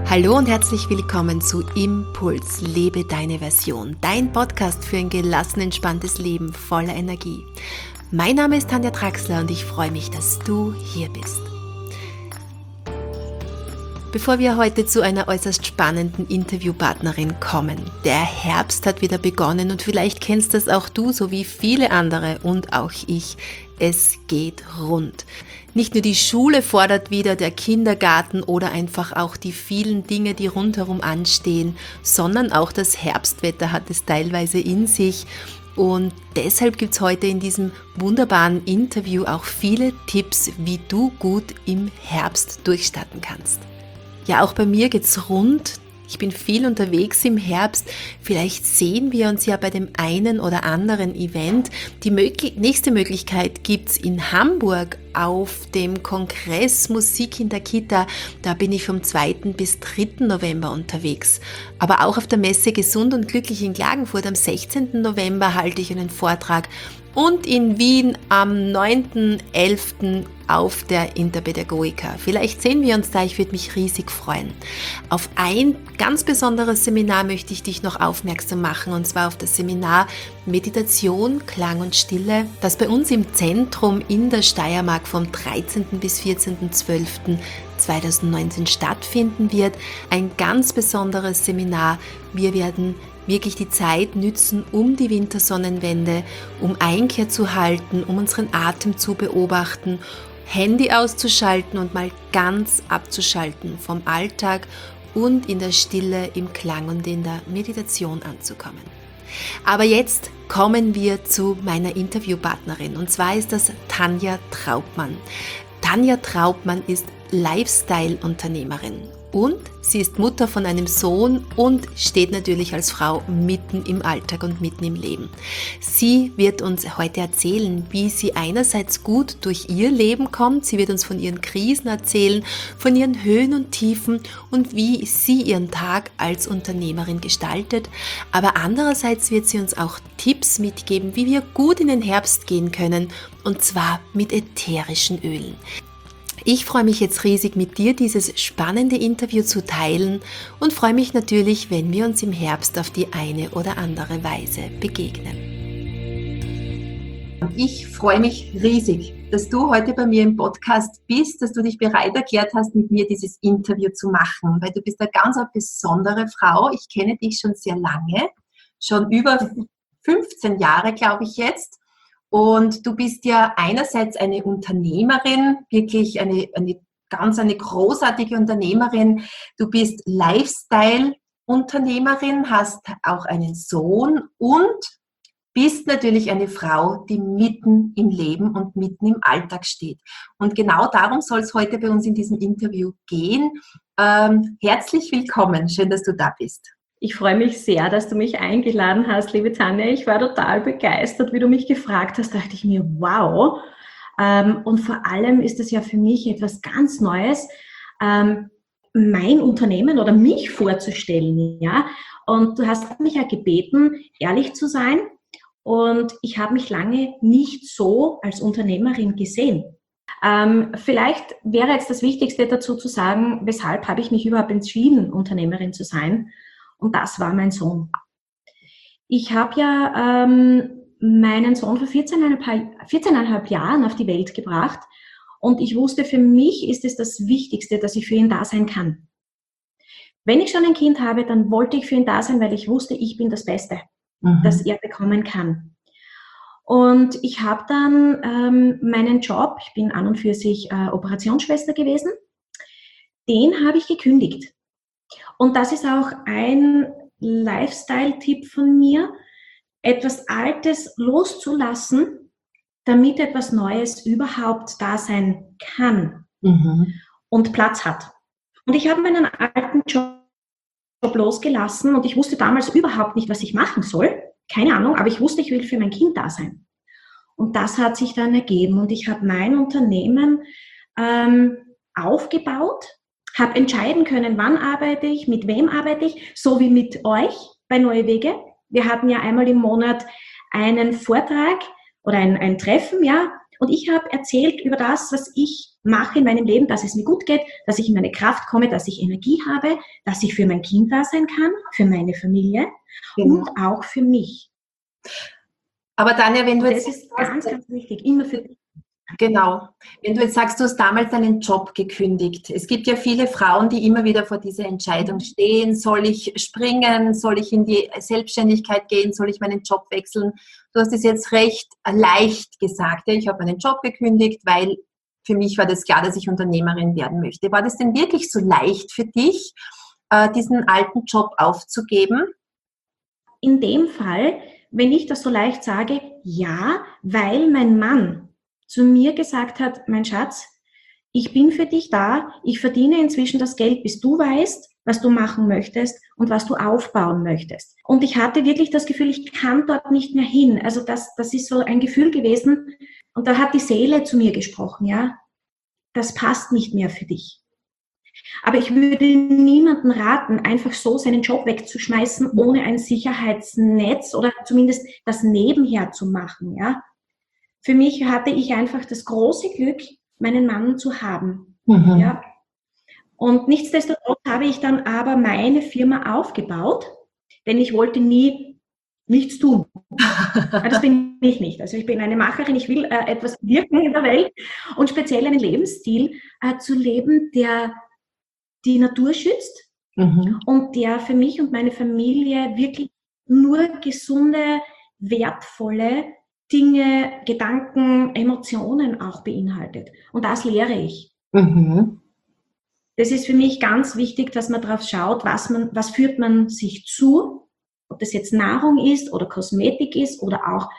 Hallo und herzlich willkommen zu Impuls, lebe deine Version, dein Podcast für ein gelassen, entspanntes Leben voller Energie. Mein Name ist Tanja Traxler und ich freue mich, dass du hier bist. Bevor wir heute zu einer äußerst spannenden Interviewpartnerin kommen, der Herbst hat wieder begonnen und vielleicht kennst das auch du, so wie viele andere und auch ich. Es geht rund. Nicht nur die Schule fordert wieder, der Kindergarten oder einfach auch die vielen Dinge, die rundherum anstehen, sondern auch das Herbstwetter hat es teilweise in sich. Und deshalb gibt es heute in diesem wunderbaren Interview auch viele Tipps, wie du gut im Herbst durchstarten kannst. Ja, auch bei mir geht's rund. Ich bin viel unterwegs im Herbst. Vielleicht sehen wir uns ja bei dem einen oder anderen Event. Die nächste Möglichkeit gibt's in Hamburg auf dem Kongress Musik in der Kita. Da bin ich vom 2. bis 3. November unterwegs. Aber auch auf der Messe Gesund und Glücklich in Klagenfurt am 16. November halte ich einen Vortrag. Und in Wien am 9.11. auf der Interpädagogika. Vielleicht sehen wir uns da, ich würde mich riesig freuen. Auf ein ganz besonderes Seminar möchte ich dich noch aufmerksam machen, und zwar auf das Seminar Meditation, Klang und Stille, das bei uns im Zentrum in der Steiermark vom 13. bis 14.12.2019 stattfinden wird. Ein ganz besonderes Seminar. Wir werden wirklich die Zeit nützen, um die Wintersonnenwende, um Einkehr zu halten, um unseren Atem zu beobachten, Handy auszuschalten und mal ganz abzuschalten vom Alltag und in der Stille, im Klang und in der Meditation anzukommen. Aber jetzt kommen wir zu meiner Interviewpartnerin, und zwar ist das Tanja Traubmann. Tanja Traubmann ist Lifestyle-Unternehmerin. Und sie ist Mutter von einem Sohn und steht natürlich als Frau mitten im Alltag und mitten im Leben. Sie wird uns heute erzählen, wie sie einerseits gut durch ihr Leben kommt. Sie wird uns von ihren Krisen erzählen, von ihren Höhen und Tiefen und wie sie ihren Tag als Unternehmerin gestaltet. Aber andererseits wird sie uns auch Tipps mitgeben, wie wir gut in den Herbst gehen können, und zwar mit ätherischen Ölen. Ich freue mich jetzt riesig, mit dir dieses spannende Interview zu teilen und freue mich natürlich, wenn wir uns im Herbst auf die eine oder andere Weise begegnen. Ich freue mich riesig, dass du heute bei mir im Podcast bist, dass du dich bereit erklärt hast, mit mir dieses Interview zu machen, weil du bist eine ganz besondere Frau. Ich kenne dich schon sehr lange, schon über 15 Jahre, glaube ich jetzt. Und du bist ja einerseits eine Unternehmerin, wirklich eine großartige Unternehmerin. Du bist Lifestyle-Unternehmerin, hast auch einen Sohn und bist natürlich eine Frau, die mitten im Leben und mitten im Alltag steht. Und genau darum soll es heute bei uns in diesem Interview gehen. Herzlich willkommen, schön, dass du da bist. Ich freue mich sehr, dass du mich eingeladen hast, liebe Tanja. Ich war total begeistert, wie du mich gefragt hast. Da dachte ich mir, wow. Und vor allem ist es ja für mich etwas ganz Neues, mein Unternehmen oder mich vorzustellen. Ja? Und du hast mich ja gebeten, ehrlich zu sein. Und ich habe mich lange nicht so als Unternehmerin gesehen. Vielleicht wäre jetzt das Wichtigste dazu zu sagen, weshalb habe ich mich überhaupt entschieden, Unternehmerin zu sein. Und das war mein Sohn. Ich habe ja meinen Sohn vor 14,5 Jahren auf die Welt gebracht und ich wusste, für mich ist es das Wichtigste, dass ich für ihn da sein kann. Wenn ich schon ein Kind habe, dann wollte ich für ihn da sein, weil ich wusste, ich bin das Beste, das er bekommen kann. Und ich habe dann meinen Job, ich bin an und für sich Operationsschwester gewesen, den habe ich gekündigt. Und das ist auch ein Lifestyle-Tipp von mir, etwas Altes loszulassen, damit etwas Neues überhaupt da sein kann und Platz hat. Und ich habe meinen alten Job losgelassen und ich wusste damals überhaupt nicht, was ich machen soll. Keine Ahnung, aber ich wusste, ich will für mein Kind da sein. Und das hat sich dann ergeben und ich habe mein Unternehmen aufgebaut, habe entscheiden können, wann arbeite ich, mit wem arbeite ich, so wie mit euch bei Neue Wege. Wir hatten ja einmal im Monat einen Vortrag oder ein Treffen, ja, Und ich habe erzählt über das, was ich mache in meinem Leben, dass es mir gut geht, dass ich in meine Kraft komme, dass ich Energie habe, dass ich für mein Kind da sein kann, für meine Familie Genau. und auch für mich. Aber Tanja, wenn du Und jetzt... das ist ganz, ganz wichtig, immer für dich. Genau. Wenn du jetzt sagst, du hast damals deinen Job gekündigt. Es gibt ja viele Frauen, die immer wieder vor dieser Entscheidung stehen. Soll ich springen? Soll ich in die Selbstständigkeit gehen? Soll ich meinen Job wechseln? Du hast es jetzt recht leicht gesagt. Ja? Ich habe meinen Job gekündigt, weil für mich war das klar, dass ich Unternehmerin werden möchte. War das denn wirklich so leicht für dich, diesen alten Job aufzugeben? In dem Fall, wenn ich das so leicht sage, ja, weil mein Mann zu mir gesagt hat, mein Schatz, ich bin für dich da, ich verdiene inzwischen das Geld, bis du weißt, was du machen möchtest und was du aufbauen möchtest. Und ich hatte wirklich das Gefühl, ich kann dort nicht mehr hin. Also das ist so ein Gefühl gewesen. Und da hat die Seele zu mir gesprochen, ja, das passt nicht mehr für dich. Aber ich würde niemandem raten, einfach so seinen Job wegzuschmeißen, ohne ein Sicherheitsnetz oder zumindest das nebenher zu machen, ja. Für mich hatte ich einfach das große Glück, meinen Mann zu haben. Ja. Und nichtsdestotrotz habe ich dann aber meine Firma aufgebaut, denn ich wollte nie nichts tun. Das bin ich nicht. Also ich bin eine Macherin, ich will etwas wirken in der Welt und speziell einen Lebensstil zu leben, der die Natur schützt und der für mich und meine Familie wirklich nur gesunde, wertvolle Dinge, Gedanken, Emotionen auch beinhaltet. Und das lehre ich. Das ist für mich ganz wichtig, dass man darauf schaut, was führt man sich zu, ob das jetzt Nahrung ist oder Kosmetik ist oder auch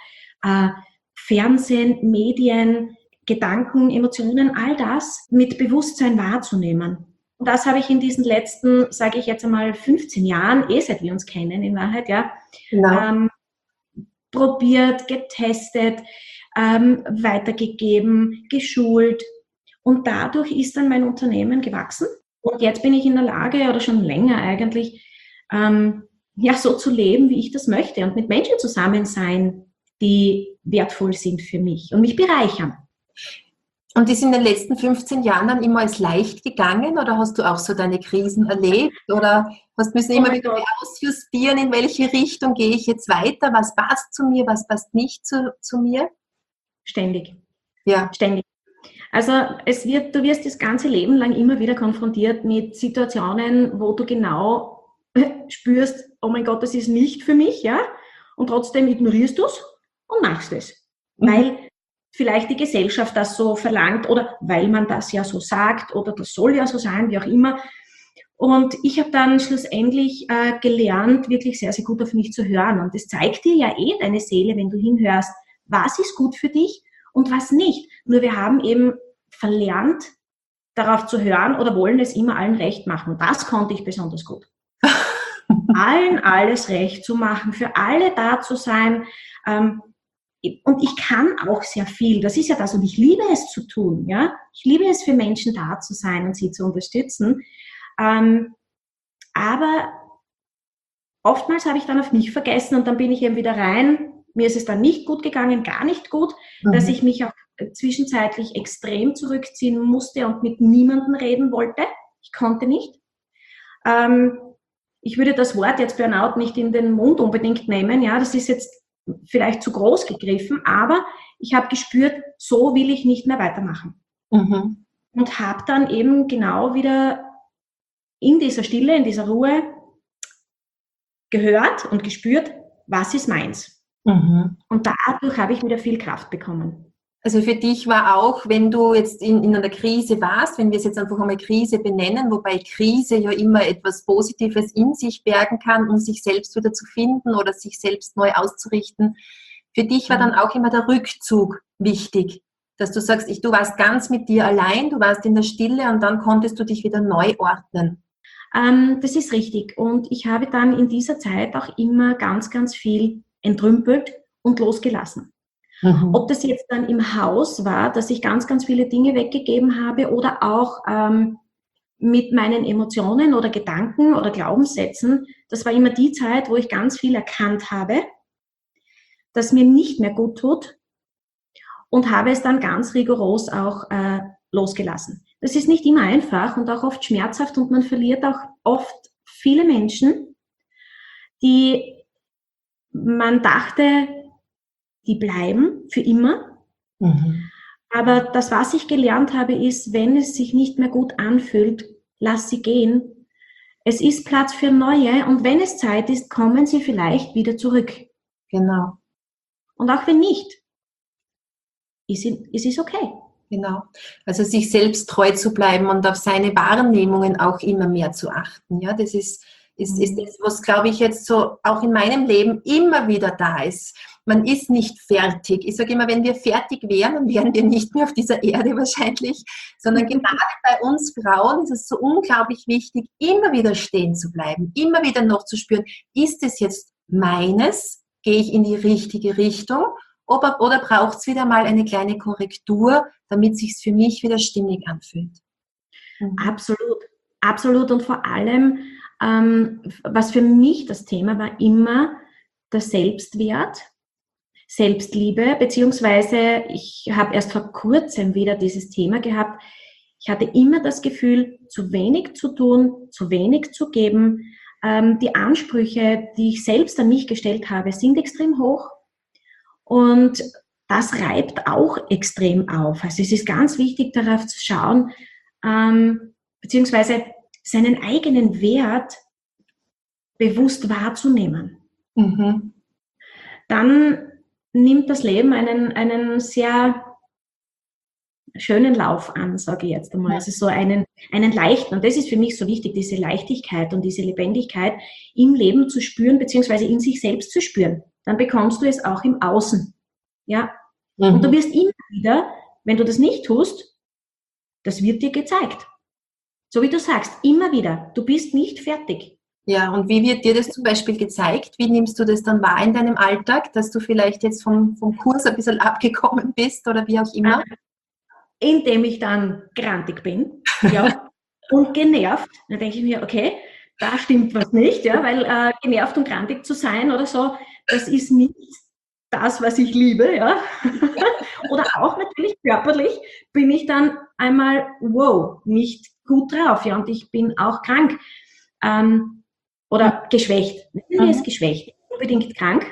Fernsehen, Medien, Gedanken, Emotionen, all das mit Bewusstsein wahrzunehmen. Und das habe ich in diesen letzten, sage ich jetzt einmal, 15 Jahren, seit wir uns kennen in Wahrheit, ja, genau. Probiert, getestet, weitergegeben, geschult. Und dadurch ist dann mein Unternehmen gewachsen. Und jetzt bin ich in der Lage, oder schon länger eigentlich, so zu leben, wie ich das möchte. Und mit Menschen zusammen sein, die wertvoll sind für mich und mich bereichern. Und ist in den letzten 15 Jahren dann immer als leicht gegangen oder hast du auch so deine Krisen erlebt oder müssen immer wieder ausjustieren, in welche Richtung gehe ich jetzt weiter, was passt zu mir, was passt nicht zu mir? Ständig. Ja. Ständig. Also du wirst das ganze Leben lang immer wieder konfrontiert mit Situationen, wo du genau spürst, oh mein Gott, das ist nicht für mich, ja, und trotzdem ignorierst du es und machst es, weil vielleicht die Gesellschaft das so verlangt oder weil man das ja so sagt oder das soll ja so sein, wie auch immer. Und ich habe dann schlussendlich gelernt, wirklich sehr, sehr gut auf mich zu hören. Und das zeigt dir ja deine Seele, wenn du hinhörst, was ist gut für dich und was nicht. Nur wir haben eben verlernt, darauf zu hören oder wollen es immer allen recht machen. Und das konnte ich besonders gut. Allen alles recht zu machen, für alle da zu sein. Und ich kann auch sehr viel. Das ist ja das. Und ich liebe es zu tun. Ja? Ich liebe es, für Menschen da zu sein und sie zu unterstützen. Aber oftmals habe ich dann auf mich vergessen und dann bin ich eben wieder rein. Mir ist es dann nicht gut gegangen, gar nicht gut, dass ich mich auch zwischenzeitlich extrem zurückziehen musste und mit niemandem reden wollte. Ich konnte nicht. Ich würde das Wort jetzt Burnout nicht in den Mund unbedingt nehmen. Ja, das ist jetzt vielleicht zu groß gegriffen, aber ich habe gespürt, so will ich nicht mehr weitermachen. Und habe dann eben genau wieder in dieser Stille, in dieser Ruhe gehört und gespürt, was ist meins. Und dadurch habe ich wieder viel Kraft bekommen. Also für dich war auch, wenn du jetzt in einer Krise warst, wenn wir es jetzt einfach einmal Krise benennen, wobei Krise ja immer etwas Positives in sich bergen kann, um sich selbst wieder zu finden oder sich selbst neu auszurichten. Für dich war dann auch immer der Rückzug wichtig, dass du sagst, du warst ganz mit dir allein, du warst in der Stille und dann konntest du dich wieder neu ordnen. Das ist richtig. Und ich habe dann in dieser Zeit auch immer ganz, ganz viel entrümpelt und losgelassen. Ob das jetzt dann im Haus war, dass ich ganz, ganz viele Dinge weggegeben habe oder auch mit meinen Emotionen oder Gedanken oder Glaubenssätzen, das war immer die Zeit, wo ich ganz viel erkannt habe, das mir nicht mehr gut tut und habe es dann ganz rigoros auch losgelassen. Das ist nicht immer einfach und auch oft schmerzhaft und man verliert auch oft viele Menschen, die man dachte, die bleiben für immer. Mhm. Aber das, was ich gelernt habe, ist, wenn es sich nicht mehr gut anfühlt, lass sie gehen. Es ist Platz für neue und wenn es Zeit ist, kommen sie vielleicht wieder zurück. Genau. Und auch wenn nicht, ist es okay. Genau. Also sich selbst treu zu bleiben und auf seine Wahrnehmungen auch immer mehr zu achten. Ja, das ist das, was, glaube ich, jetzt so auch in meinem Leben immer wieder da ist. Man ist nicht fertig. Ich sage immer, wenn wir fertig wären, dann wären wir nicht mehr auf dieser Erde wahrscheinlich, sondern gerade bei uns Frauen ist es so unglaublich wichtig, immer wieder stehen zu bleiben, immer wieder noch zu spüren, ist es jetzt meines? Gehe ich in die richtige Richtung? Oder braucht es wieder mal eine kleine Korrektur, damit es sich für mich wieder stimmig anfühlt? Mhm. Absolut, absolut. Und vor allem, was für mich das Thema war, immer der Selbstwert, Selbstliebe, beziehungsweise ich habe erst vor kurzem wieder dieses Thema gehabt. Ich hatte immer das Gefühl, zu wenig zu tun, zu wenig zu geben. Die Ansprüche, die ich selbst an mich gestellt habe, sind extrem hoch. Und das reibt auch extrem auf. Also es ist ganz wichtig, darauf zu schauen, beziehungsweise seinen eigenen Wert bewusst wahrzunehmen. Mhm. Dann nimmt das Leben einen sehr schönen Lauf an, sage ich jetzt einmal. Also so einen leichten. Und das ist für mich so wichtig, diese Leichtigkeit und diese Lebendigkeit im Leben zu spüren, beziehungsweise in sich selbst zu spüren. Dann bekommst du es auch im Außen. Ja. Mhm. Und du wirst immer wieder, wenn du das nicht tust, das wird dir gezeigt. So wie du sagst, immer wieder, du bist nicht fertig. Ja, und wie wird dir das zum Beispiel gezeigt? Wie nimmst du das dann wahr in deinem Alltag, dass du vielleicht jetzt vom Kurs ein bisschen abgekommen bist oder wie auch immer? Indem ich dann grantig bin, ja, und genervt. Dann denke ich mir, okay, da stimmt was nicht, ja, weil genervt und grantig zu sein oder so, das ist nicht das, was ich liebe, ja. Oder auch natürlich körperlich bin ich dann einmal, wow, nicht gut drauf, ja, und ich bin auch krank. Oder geschwächt. Nennen wir es geschwächt, nicht unbedingt krank.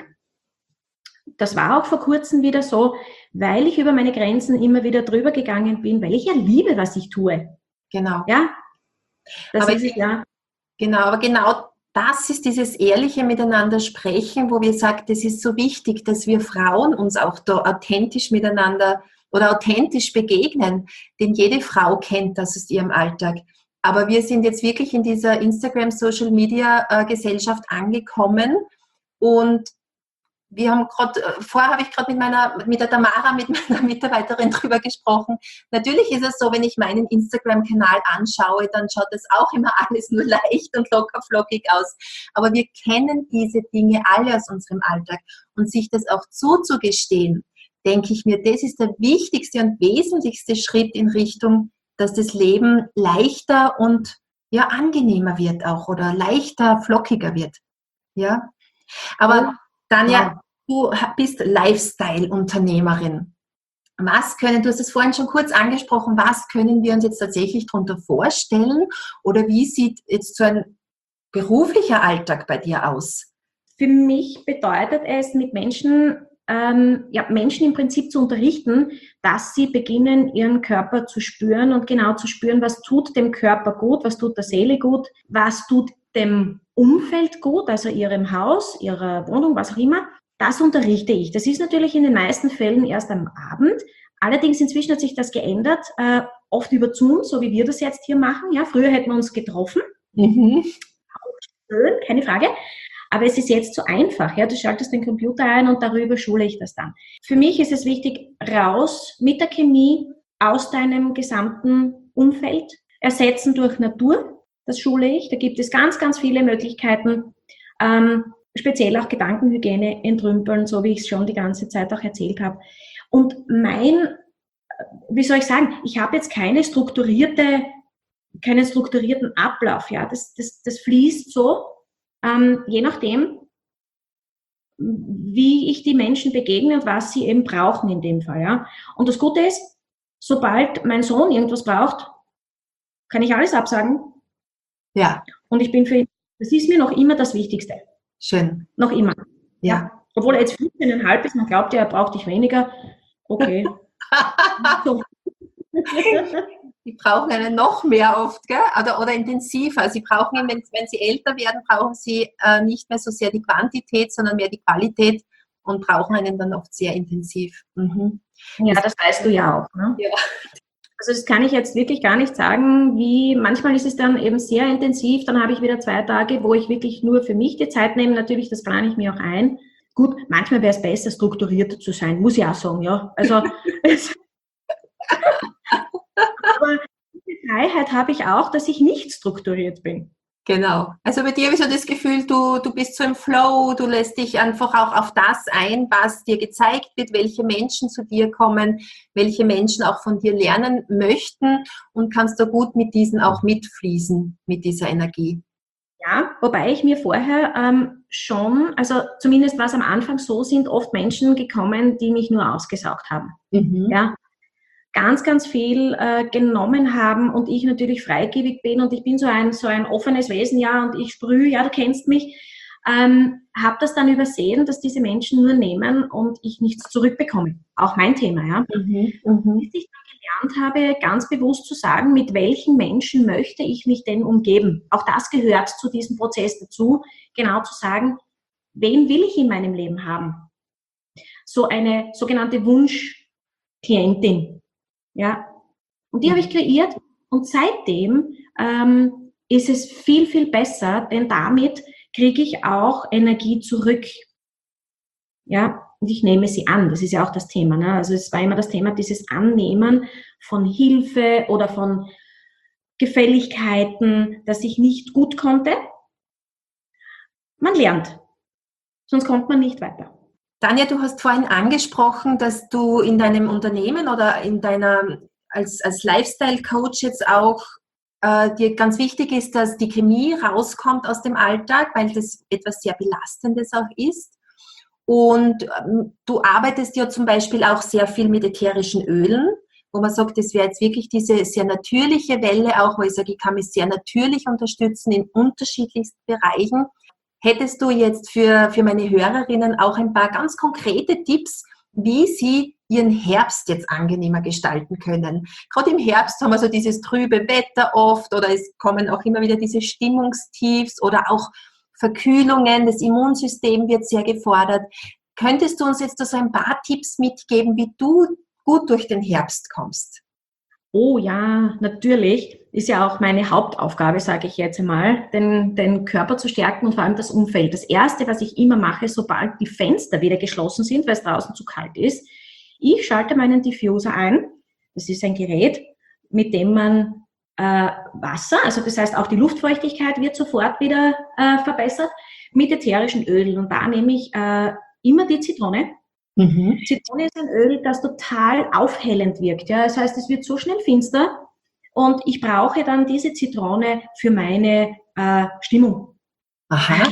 Das war auch vor kurzem wieder so, weil ich über meine Grenzen immer wieder drüber gegangen bin, weil ich ja liebe, was ich tue. Genau. Ja, das Aber ist es, ja. Genau, aber genau das ist dieses ehrliche Miteinander sprechen, wo wir sagen, das ist so wichtig, dass wir Frauen uns auch da authentisch miteinander oder authentisch begegnen, denn jede Frau kennt das aus ihrem Alltag. Aber wir sind jetzt wirklich in dieser Instagram-Social-Media-Gesellschaft angekommen und wir haben vorher habe ich gerade mit der Tamara, mit meiner Mitarbeiterin drüber gesprochen. Natürlich ist es so, wenn ich meinen Instagram-Kanal anschaue, dann schaut das auch immer alles nur leicht und locker flockig aus. Aber wir kennen diese Dinge alle aus unserem Alltag. Und sich das auch zuzugestehen, denke ich mir, das ist der wichtigste und wesentlichste Schritt in Richtung, dass das Leben leichter und ja, angenehmer wird auch oder leichter, flockiger wird. Ja, aber Tanja, du bist Lifestyle-Unternehmerin. Du hast es vorhin schon kurz angesprochen, was können wir uns jetzt tatsächlich darunter vorstellen? Oder wie sieht jetzt so ein beruflicher Alltag bei dir aus? Für mich bedeutet es, mit Menschen im Prinzip zu unterrichten, dass sie beginnen, ihren Körper zu spüren und genau zu spüren, was tut dem Körper gut, was tut der Seele gut, was tut dem Umfeld gut, also ihrem Haus, ihrer Wohnung, was auch immer. Das unterrichte ich. Das ist natürlich in den meisten Fällen erst am Abend. Allerdings inzwischen hat sich das geändert, oft über Zoom, so wie wir das jetzt hier machen. Ja, früher hätten wir uns getroffen. Mhm. Schön, keine Frage. Aber es ist jetzt so einfach. Ja? Du schaltest den Computer ein und darüber schule ich das dann. Für mich ist es wichtig, raus mit der Chemie aus deinem gesamten Umfeld, ersetzen durch Natur. Das schule ich. Da gibt es ganz, ganz viele Möglichkeiten. Speziell auch Gedankenhygiene entrümpeln, so wie ich es schon die ganze Zeit auch erzählt habe. Und wie soll ich sagen, ich habe jetzt keinen strukturierten Ablauf. Ja? Das fließt so. Je nachdem, wie ich die Menschen begegne und was sie eben brauchen in dem Fall. Ja. Und das Gute ist, sobald mein Sohn irgendwas braucht, kann ich alles absagen. Ja. Und ich bin für ihn, das ist mir noch immer das Wichtigste. Schön. Noch immer. Ja. Obwohl er jetzt 15,5 ist, man glaubt ja, er braucht dich weniger. Okay. So. Die brauchen einen noch mehr oft, gell? Oder intensiver. Sie brauchen ihn, wenn sie älter werden, brauchen sie nicht mehr so sehr die Quantität, sondern mehr die Qualität und brauchen einen dann oft sehr intensiv. Mhm. Ja, das weißt du ja auch. Ne? Ja. Also das kann ich jetzt wirklich gar nicht sagen, wie manchmal ist es dann eben sehr intensiv, dann habe ich wieder 2 Tage, wo ich wirklich nur für mich die Zeit nehme. Natürlich, das plane ich mir auch ein. Gut, manchmal wäre es besser, strukturierter zu sein, muss ich auch sagen, ja. Also aber diese Freiheit habe ich auch, dass ich nicht strukturiert bin. Genau. Also bei dir habe ich so das Gefühl, du bist so im Flow, du lässt dich einfach auch auf das ein, was dir gezeigt wird, welche Menschen zu dir kommen, welche Menschen auch von dir lernen möchten und kannst da gut mit diesen auch mitfließen, mit dieser Energie. Ja, wobei ich mir vorher schon, also zumindest war es am Anfang so, sind oft Menschen gekommen, die mich nur ausgesaugt haben. Mhm. Ja, ganz, ganz viel genommen haben und ich natürlich freigebig bin und ich bin so ein offenes Wesen, ja, und ich sprühe, ja, du kennst mich, habe das dann übersehen, dass diese Menschen nur nehmen und ich nichts zurückbekomme. Auch mein Thema, ja. Bis ich dann gelernt habe, ganz bewusst zu sagen, mit welchen Menschen möchte ich mich denn umgeben. Auch das gehört zu diesem Prozess dazu, genau zu sagen, wen will ich in meinem Leben haben? So eine sogenannte Wunschklientin. Ja, und die habe ich kreiert und seitdem ist es viel, viel besser, denn damit kriege ich auch Energie zurück. Ja, und ich nehme sie an. Das ist ja auch das Thema. Ne? Also es war immer das Thema, dieses Annehmen von Hilfe oder von Gefälligkeiten, dass ich nicht gut konnte. Man lernt, sonst kommt man nicht weiter. Tanja, du hast vorhin angesprochen, dass du in deinem Unternehmen oder in deiner als Lifestyle-Coach jetzt auch dir ganz wichtig ist, dass die Chemie rauskommt aus dem Alltag, weil das etwas sehr Belastendes auch ist. Und du arbeitest ja zum Beispiel auch sehr viel mit ätherischen Ölen, wo man sagt, das wäre jetzt wirklich diese sehr natürliche Welle auch, wo ich sage, ich kann mich sehr natürlich unterstützen in unterschiedlichsten Bereichen. Hättest du jetzt für meine Hörerinnen auch ein paar ganz konkrete Tipps, wie sie ihren Herbst jetzt angenehmer gestalten können? Gerade im Herbst haben wir so dieses trübe Wetter oft oder es kommen auch immer wieder diese Stimmungstiefs oder auch Verkühlungen, das Immunsystem wird sehr gefordert. Könntest du uns jetzt so ein paar Tipps mitgeben, wie du gut durch den Herbst kommst? Oh ja, natürlich. Ist ja auch meine Hauptaufgabe, sage ich jetzt einmal, den Körper zu stärken und vor allem das Umfeld. Das Erste, was ich immer mache, sobald die Fenster wieder geschlossen sind, weil es draußen zu kalt ist, ich schalte meinen Diffuser ein. Das ist ein Gerät, mit dem man Wasser, also das heißt auch die Luftfeuchtigkeit wird sofort wieder verbessert, mit ätherischen Ölen. Und da nehme ich immer die Zitrone. Zitrone ist ein Öl, das total aufhellend wirkt. Ja? Das heißt, es wird so schnell finster und ich brauche dann diese Zitrone für meine Stimmung. Aha.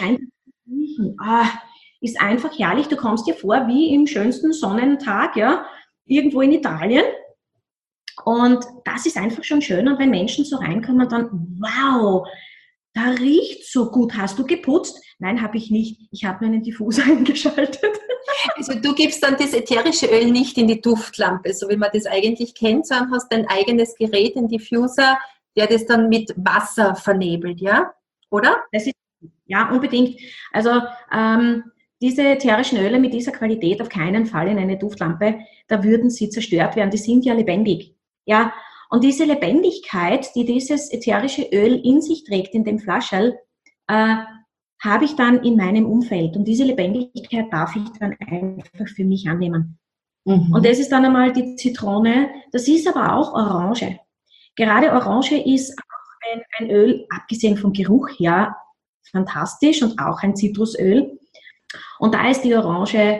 Ist einfach herrlich. Du kommst dir vor wie im schönsten Sonnentag, ja, irgendwo in Italien. Und das ist einfach schon schön. Und wenn Menschen so reinkommen, dann, wow, da riecht so gut. Hast du geputzt? Nein, habe ich nicht. Ich habe meinen Diffuser eingeschaltet. Also du gibst dann das ätherische Öl nicht in die Duftlampe, so wie man das eigentlich kennt, sondern hast dein eigenes Gerät, den Diffuser, der das dann mit Wasser vernebelt, ja? Oder? Das ist, ja, unbedingt. Also diese ätherischen Öle mit dieser Qualität auf keinen Fall in eine Duftlampe, da würden sie zerstört werden. Die sind ja lebendig. Ja, und diese Lebendigkeit, die dieses ätherische Öl in sich trägt, in dem Flascherl, habe ich dann in meinem Umfeld. Und diese Lebendigkeit darf ich dann einfach für mich annehmen. Und das ist dann einmal die Zitrone. Das ist aber auch Orange. Gerade Orange ist auch ein Öl, abgesehen vom Geruch her, fantastisch und auch ein Zitrusöl. Und da ist die Orange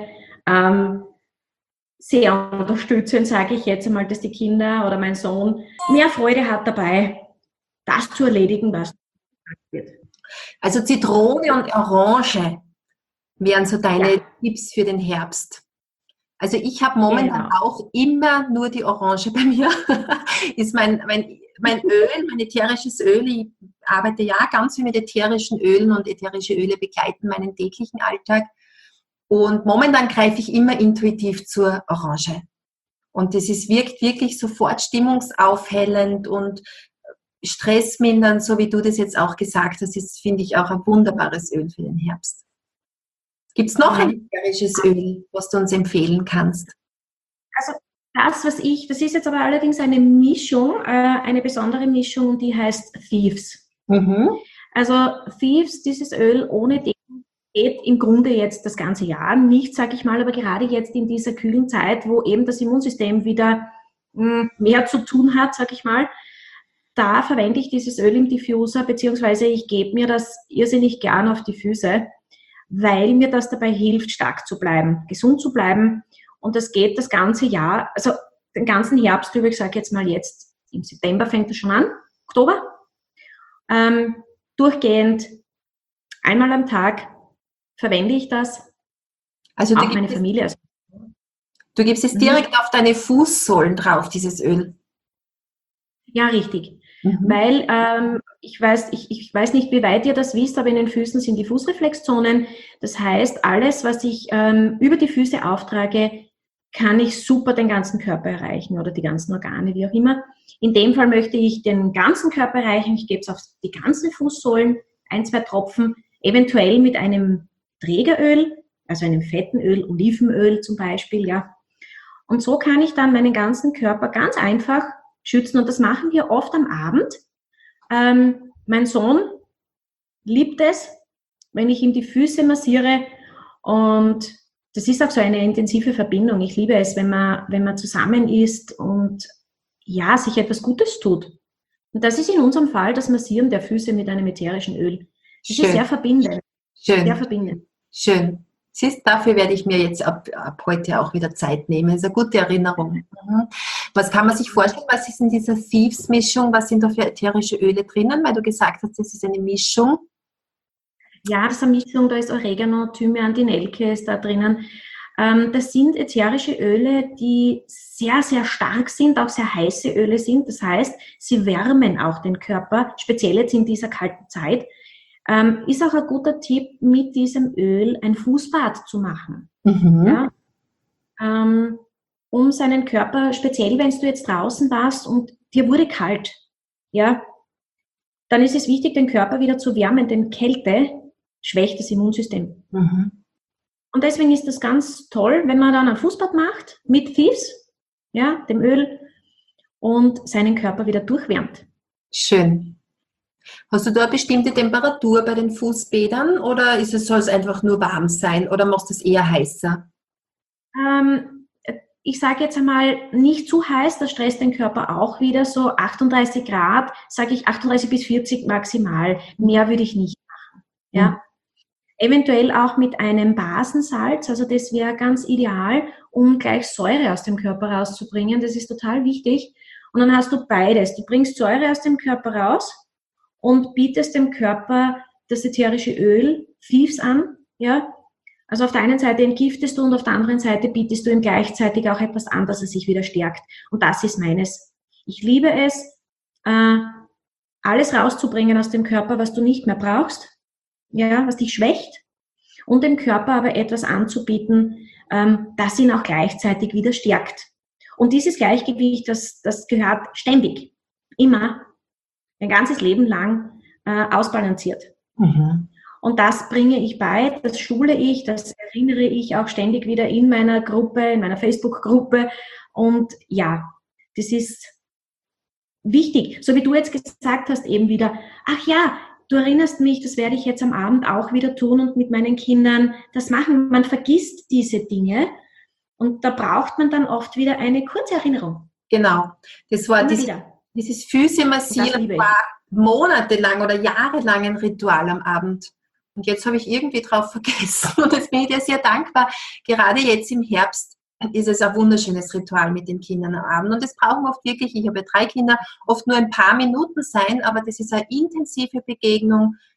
sehr unterstützend, sage ich jetzt einmal, dass die Kinder oder mein Sohn mehr Freude hat dabei, das zu erledigen, was wird. Also Zitrone und Orange. wären so Ja, deine Tipps für den Herbst? Also ich habe momentan genau. auch immer nur die Orange bei mir. Ist mein Öl, mein ätherisches Öl. Ich arbeite ja ganz viel mit ätherischen Ölen und ätherische Öle begleiten meinen täglichen Alltag. Und momentan greife ich immer intuitiv zur Orange. Und wirkt wirklich sofort stimmungsaufhellend und stressmindernd, so wie du das jetzt auch gesagt hast, ist, finde ich, auch ein wunderbares Öl für den Herbst. Gibt es noch ein Mhm. ätherisches Öl, was du uns empfehlen kannst? Also das ist jetzt aber allerdings eine Mischung, eine besondere Mischung und die heißt Thieves. Mhm. Also Thieves, dieses Öl ohne den geht im Grunde jetzt das ganze Jahr nicht, sage ich mal, aber gerade jetzt in dieser kühlen Zeit, wo eben das Immunsystem wieder mehr zu tun hat, sage ich mal, da verwende ich dieses Öl im Diffuser, beziehungsweise ich gebe mir das irrsinnig gern auf die Füße, weil mir das dabei hilft, stark zu bleiben, gesund zu bleiben. Und das geht das ganze Jahr, also den ganzen Herbst über, ich sage jetzt mal jetzt, im September fängt es schon an, Oktober, durchgehend, einmal am Tag verwende ich das, Also auch meine Familie. Also, du gibst es direkt auf deine Fußsohlen drauf, dieses Öl. ja, richtig. Mhm. Weil ich weiß nicht, wie weit ihr das wisst, aber in den Füßen sind die Fußreflexzonen. Das heißt, alles, was ich über die Füße auftrage, kann ich super den ganzen Körper erreichen oder die ganzen Organe, wie auch immer. In dem Fall möchte ich den ganzen Körper erreichen. Ich gebe es auf die ganzen Fußsohlen, 1, 2 Tropfen, eventuell mit einem Trägeröl, also einem fetten Öl, Olivenöl zum Beispiel, ja. Und so kann ich dann meinen ganzen Körper ganz einfach schützen. Und das machen wir oft am Abend. Mein Sohn liebt es, wenn ich ihm die Füße massiere. Und das ist auch so eine intensive Verbindung. Ich liebe es, wenn man zusammen ist und ja, sich etwas Gutes tut. Und das ist in unserem Fall das Massieren der Füße mit einem ätherischen Öl. Das ist Schön, sehr verbindend. Sehr schön, verbindend. schön. Siehst, dafür werde ich mir jetzt ab heute auch wieder Zeit nehmen. Das ist eine gute Erinnerung. Mhm. Was kann man sich vorstellen? Was ist in dieser Thieves-Mischung? Was sind da für ätherische Öle drinnen? Weil du gesagt hast, das ist eine Mischung. Ja, das ist eine Mischung, da ist Oregano, Thymian, die Nelke ist da drinnen. Das sind ätherische Öle, die sehr, sehr stark sind, auch sehr heiße Öle sind. Das heißt, sie wärmen auch den Körper, speziell jetzt in dieser kalten Zeit. Ist auch ein guter Tipp, mit diesem Öl ein Fußbad zu machen. Mhm. Ja? Um seinen Körper, speziell wenn du jetzt draußen warst und dir wurde kalt, ja, dann ist es wichtig, den Körper wieder zu wärmen, denn Kälte schwächt das Immunsystem. Mhm. Und deswegen ist das ganz toll, wenn man dann ein Fußbad macht mit Thieves, ja, dem Öl, und seinen Körper wieder durchwärmt. Schön. Hast du da eine bestimmte Temperatur bei den Fußbädern oder soll es einfach nur warm sein oder machst du es eher heißer? Ich sage jetzt einmal, nicht zu heiß, das stresst den Körper auch wieder, so 38 Grad, sage ich 38 bis 40 maximal. Mehr würde ich nicht machen. Mhm. Ja. Eventuell auch mit einem Basensalz, also das wäre ganz ideal, um gleich Säure aus dem Körper rauszubringen. Das ist total wichtig. Und dann hast du beides. Du bringst Säure aus dem Körper raus und bietest dem Körper das ätherische Öl, Thieves an, ja. Also auf der einen Seite entgiftest du und auf der anderen Seite bietest du ihm gleichzeitig auch etwas an, dass er sich wieder stärkt. Und das ist meines. Ich liebe es, alles rauszubringen aus dem Körper, was du nicht mehr brauchst, ja, was dich schwächt, und dem Körper aber etwas anzubieten, das ihn auch gleichzeitig wieder stärkt. Und dieses Gleichgewicht, das gehört ständig, immer, ein ganzes Leben lang ausbalanciert. Mhm. Und das bringe ich bei, das schule ich, das erinnere ich auch ständig wieder in meiner Gruppe, in meiner Facebook-Gruppe. Und ja, das ist wichtig. So wie du jetzt gesagt hast, eben wieder, ach ja, du erinnerst mich, das werde ich jetzt am Abend auch wieder tun und mit meinen Kindern das machen. Man vergisst diese Dinge und da braucht man dann oft wieder eine kurze Erinnerung. Genau. Das war Immer wieder. dieses Füße Und das massieren liebe ich. war monatelang oder jahrelang ein Ritual am Abend. Und jetzt habe ich irgendwie drauf vergessen. Und jetzt bin ich dir sehr dankbar. Gerade jetzt im Herbst ist es ein wunderschönes Ritual mit den Kindern am Abend. Und es brauchen oft wirklich, ich habe ja 3 Kinder, oft nur ein paar Minuten sein, aber das ist eine intensive Begegnung,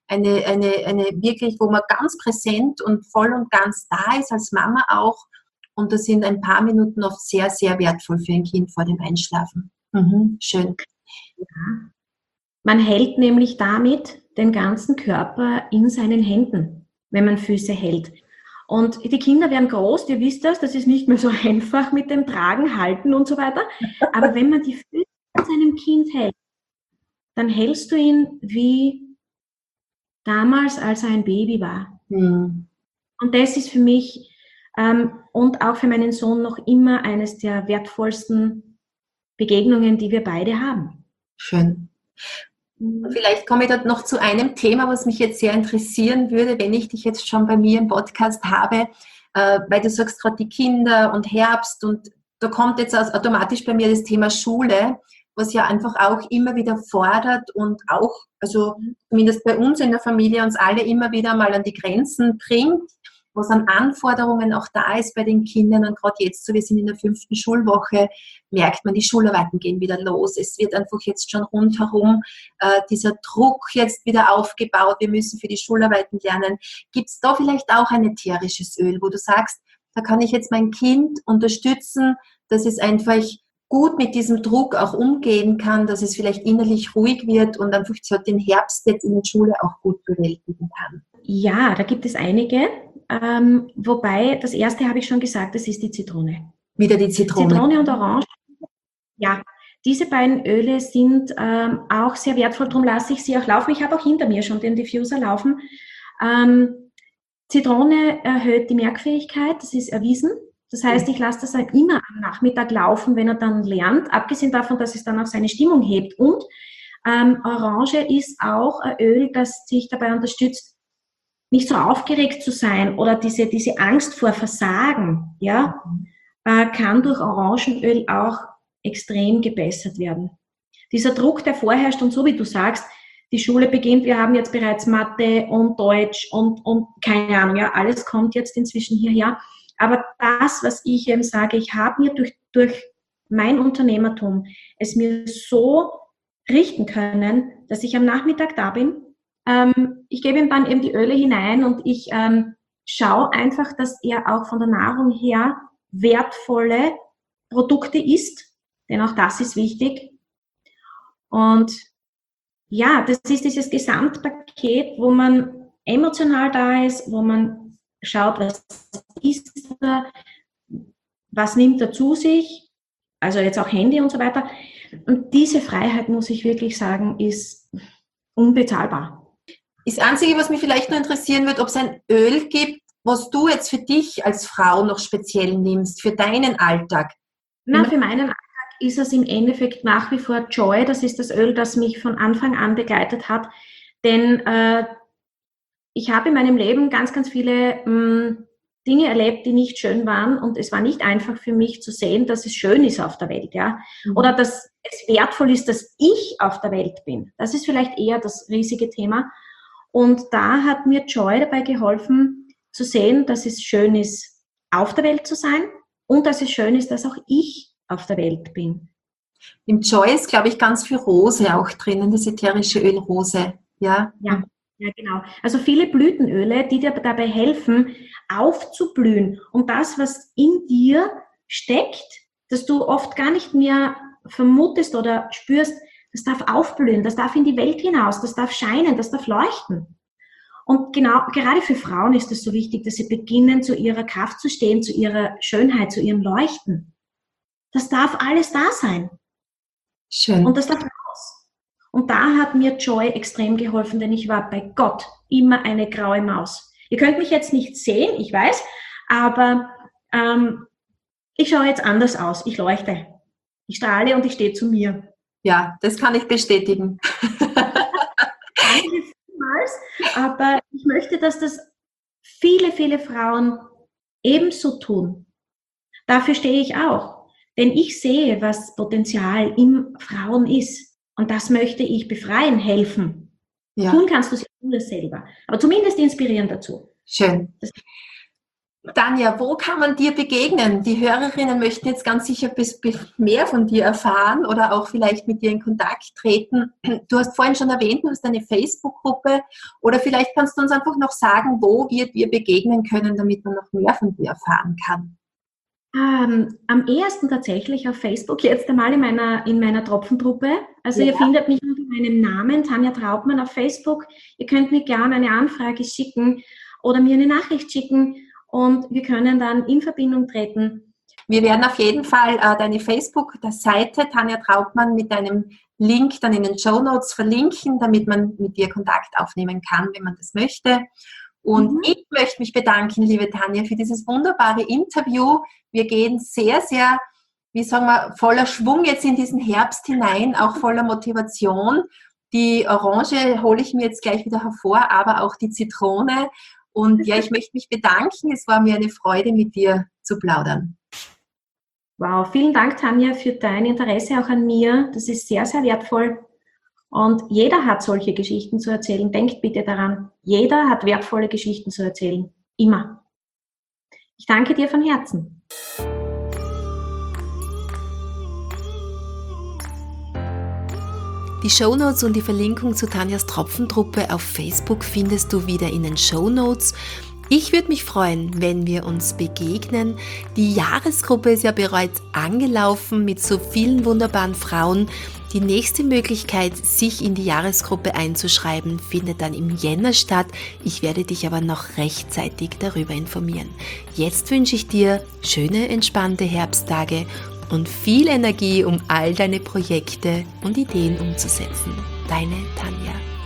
eine wirklich, wo man ganz präsent und voll und ganz da ist, als Mama auch. Und da sind ein paar Minuten oft sehr, sehr wertvoll für ein Kind vor dem Einschlafen. Schön. Ja. Man hält nämlich damit den ganzen Körper in seinen Händen, wenn man Füße hält. Und die Kinder werden groß, ihr wisst das ist nicht mehr so einfach mit dem Tragen, Halten und so weiter. Aber wenn man die Füße an seinem Kind hält, dann hältst du ihn wie damals, als er ein Baby war. Mhm. Und das ist für mich und auch für meinen Sohn noch immer eines der wertvollsten Begegnungen, die wir beide haben. Schön. Und vielleicht komme ich dort noch zu einem Thema, was mich jetzt sehr interessieren würde, wenn ich dich jetzt schon bei mir im Podcast habe, weil du sagst gerade die Kinder und Herbst und da kommt jetzt automatisch bei mir das Thema Schule, was ja einfach auch immer wieder fordert und auch, also zumindest bei uns in der Familie, uns alle immer wieder mal an die Grenzen bringt, was an Anforderungen auch da ist bei den Kindern. Und gerade jetzt, so wir sind in der 5. Schulwoche, merkt man, die Schularbeiten gehen wieder los. Es wird einfach jetzt schon rundherum dieser Druck jetzt wieder aufgebaut. Wir müssen für die Schularbeiten lernen. Gibt es da vielleicht auch ein ätherisches Öl, wo du sagst, da kann ich jetzt mein Kind unterstützen, dass es einfach gut mit diesem Druck auch umgehen kann, dass es vielleicht innerlich ruhig wird und einfach den Herbst jetzt in der Schule auch gut bewältigen kann? Ja, da gibt es einige. Wobei, das erste habe ich schon gesagt, das ist die Zitrone. Wieder die Zitrone. Zitrone und Orange. Ja, diese beiden Öle sind auch sehr wertvoll, darum lasse ich sie auch laufen. Ich habe auch hinter mir schon den Diffuser laufen. Zitrone erhöht die Merkfähigkeit, das ist erwiesen. Das heißt, ich lasse das dann immer am Nachmittag laufen, wenn er dann lernt, abgesehen davon, dass es dann auch seine Stimmung hebt. Und Orange ist auch ein Öl, das sich dabei unterstützt, nicht so aufgeregt zu sein oder diese Angst vor Versagen, ja, kann durch Orangenöl auch extrem gebessert werden. Dieser Druck, der vorherrscht und so wie du sagst, die Schule beginnt, wir haben jetzt bereits Mathe und Deutsch und keine Ahnung, ja, alles kommt jetzt inzwischen hierher. Aber das, was ich eben sage, ich habe mir durch mein Unternehmertum es mir so richten können, dass ich am Nachmittag da bin. Ich gebe ihm dann eben die Öle hinein und ich schaue einfach, dass er auch von der Nahrung her wertvolle Produkte isst, denn auch das ist wichtig. Und ja, das ist dieses Gesamtpaket, wo man emotional da ist, wo man schaut, was isst er, was nimmt er zu sich, also jetzt auch Handy und so weiter. Und diese Freiheit, muss ich wirklich sagen, ist unbezahlbar. Das Einzige, was mich vielleicht noch interessieren wird, ob es ein Öl gibt, was du jetzt für dich als Frau noch speziell nimmst, für deinen Alltag. Na, für meinen Alltag ist es im Endeffekt nach wie vor Joy. Das ist das Öl, das mich von Anfang an begleitet hat. Denn ich habe in meinem Leben ganz, ganz viele Dinge erlebt, die nicht schön waren. Und es war nicht einfach für mich zu sehen, dass es schön ist auf der Welt. Ja? Oder dass es wertvoll ist, dass ich auf der Welt bin. Das ist vielleicht eher das riesige Thema. Und da hat mir Joy dabei geholfen, zu sehen, dass es schön ist, auf der Welt zu sein und dass es schön ist, dass auch ich auf der Welt bin. Im Joy ist, glaube ich, ganz viel Rose auch drinnen, das ätherische Öl Rose. Ja, ja, genau. Also viele Blütenöle, die dir dabei helfen, aufzublühen. Und das, was in dir steckt, das du oft gar nicht mehr vermutest oder spürst, das darf aufblühen, das darf in die Welt hinaus, das darf scheinen, das darf leuchten. Und genau, gerade für Frauen ist es so wichtig, dass sie beginnen, zu ihrer Kraft zu stehen, zu ihrer Schönheit, zu ihrem Leuchten. Das darf alles da sein. Schön. Und das darf raus. Und da hat mir Joy extrem geholfen, denn ich war bei Gott immer eine graue Maus. Ihr könnt mich jetzt nicht sehen, ich weiß, aber ich schaue jetzt anders aus. Ich leuchte. Ich strahle und ich stehe zu mir. Ja, das kann ich bestätigen. Aber ich möchte, dass das viele, viele Frauen ebenso tun. Dafür stehe ich auch. Denn ich sehe, was Potenzial in Frauen ist. Und das möchte ich befreien, helfen. Ja. Tun kannst du es selber. Aber zumindest inspirieren dazu. Schön. Tanja, wo kann man dir begegnen? Die Hörerinnen möchten jetzt ganz sicher mehr von dir erfahren oder auch vielleicht mit dir in Kontakt treten. Du hast vorhin schon erwähnt, du hast eine Facebook-Gruppe oder vielleicht kannst du uns einfach noch sagen, wo wir dir begegnen können, damit man noch mehr von dir erfahren kann. Am ehesten tatsächlich auf Facebook, jetzt einmal in meiner Tropfentruppe. Also Ihr findet mich unter meinem Namen, Tanja Trautmann, auf Facebook. Ihr könnt mir gerne eine Anfrage schicken oder mir eine Nachricht schicken und wir können dann in Verbindung treten. Wir werden auf jeden Fall deine Facebook-Seite Tanja Trautmann mit deinem Link dann in den Shownotes verlinken, damit man mit dir Kontakt aufnehmen kann, wenn man das möchte. Und ich möchte mich bedanken, liebe Tanja, für dieses wunderbare Interview. Wir gehen sehr, sehr, wie sagen wir, voller Schwung jetzt in diesen Herbst hinein, auch voller Motivation. Die Orange hole ich mir jetzt gleich wieder hervor, aber auch die Zitrone. Und ja, ich möchte mich bedanken. Es war mir eine Freude, mit dir zu plaudern. Wow, vielen Dank, Tanja, für dein Interesse auch an mir. Das ist sehr, sehr wertvoll. Und jeder hat solche Geschichten zu erzählen. Denkt bitte daran, jeder hat wertvolle Geschichten zu erzählen. Immer. Ich danke dir von Herzen. Die Shownotes und die Verlinkung zu Tanjas Tropfentruppe auf Facebook findest du wieder in den Shownotes. Ich würde mich freuen, wenn wir uns begegnen. Die Jahresgruppe ist ja bereits angelaufen mit so vielen wunderbaren Frauen. Die nächste Möglichkeit, sich in die Jahresgruppe einzuschreiben, findet dann im Jänner statt. Ich werde dich aber noch rechtzeitig darüber informieren. Jetzt wünsche ich dir schöne, entspannte Herbsttage und viel Energie, um all deine Projekte und Ideen umzusetzen. Deine Tanja.